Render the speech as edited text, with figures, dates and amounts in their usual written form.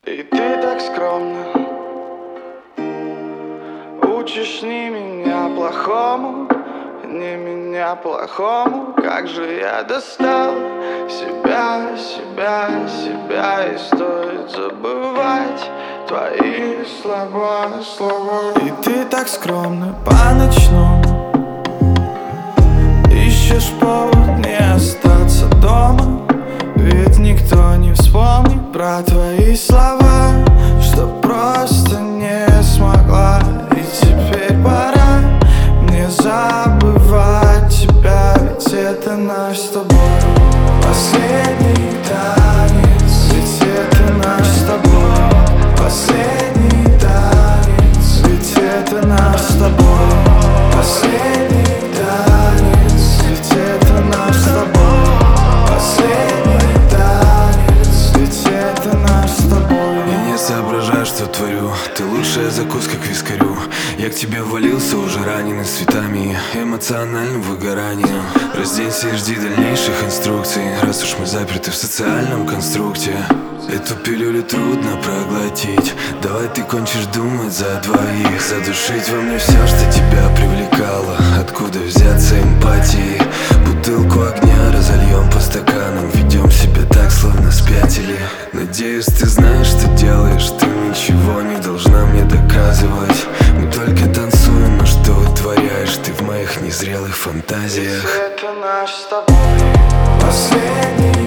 И ты так скромно учишь не меня плохому, не меня плохому. Как же я достал себя, и стоит забывать твои слова. И ты так скромно по-ночному ищешь повод не остаться дома, ведь никто не вспомнит про твои слова, что просто не смогла. И теперь пора мне забывать тебя, ведь это наш с тобой последний танец. Ведь это наш с тобой последний танец. Ведь это наш с тобой последний танец. Ведь это наш с тобой последний танец. Ведь это наш с тобой. Я не соображаю, что творю. Ты лучшая закуска к вискарю. Я к тебе ввалился уже раненый цветами эмоциональным выгоранием. Разденься и жди дальнейших инструкций, раз уж мы заперты в социальном конструкте. Эту пилюлю трудно проглотить. Давай ты кончишь думать за двоих. Задушить во мне все, что тебя привлекало. Откуда взяться эмпатии? Бутылку огня разольем по стаканам. Ведем себя так, словно спятили. Надеюсь, ты знаешь, что делаешь. Ты ничего не должна мне доказывать. Мы только танцуем, но что вытворяешь ты в моих незрелых фантазиях? Ведь это наш с тобой последний